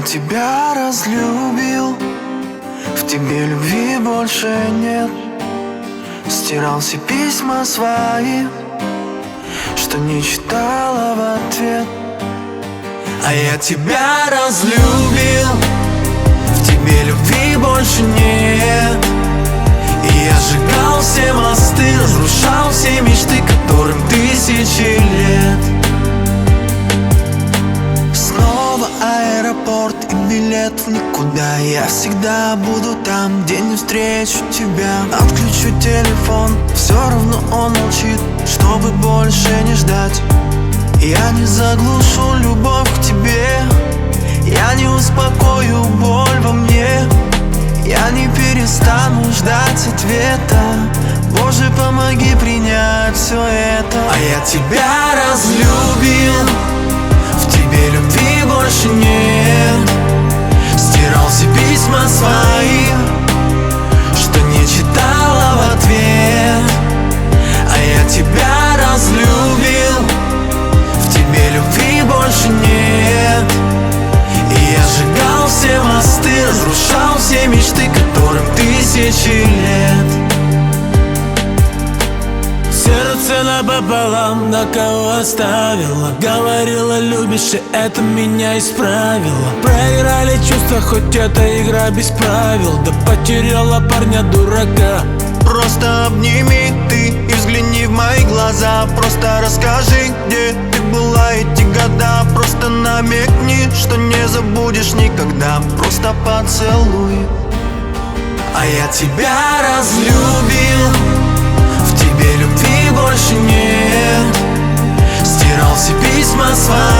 я тебя разлюбил, в тебе любви больше нет. Стирал все письма свои, что не читала в ответ. А я тебя разлюбил, в тебе любви больше нет. И я сжигал все мосты, разрушал все мечты, которым тысячи лет. Снова аэропорт и билет в никуда. Я всегда буду там, где не встречу тебя. Отключу телефон, все равно он молчит, чтобы больше не ждать. Я не заглушу любовь к тебе, я не успокою боль во мне. Я не перестану ждать ответа. Боже, помоги принять все это. А я тебя разлюбил, в тебе любви больше нет. Стирал все письма свои, что не читала в ответ. А я тебя разлюбил, в тебе любви больше нет. И я сжигал все мосты, разрушал все мечты, которым тысячи лет. Сердце напополам, на кого оставила. Говорила, любишь, и это меня исправило. Проиграли чувства, хоть это игра без правил. Да потеряла парня дурака. Просто обними ты и взгляни в мои глаза. Просто расскажи, где ты была эти года. Просто намекни, что не забудешь никогда. Просто поцелуй. А я тебя разлюбил, в тебе любви больше нет. Стирал все письма свои,